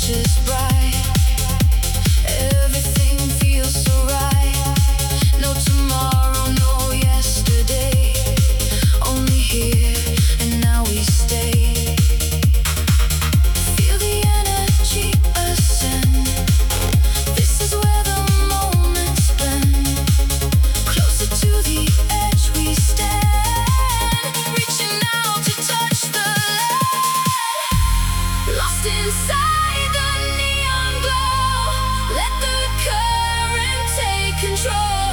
just bright. Everything feels so right. No tomorrow, no yesterday. Only here and now we stay. Feel the energy ascend. This is where the moments blend. Closer to the edge we stand. Reaching out to touch the land. Lost inside the neon glow. Let the current take control.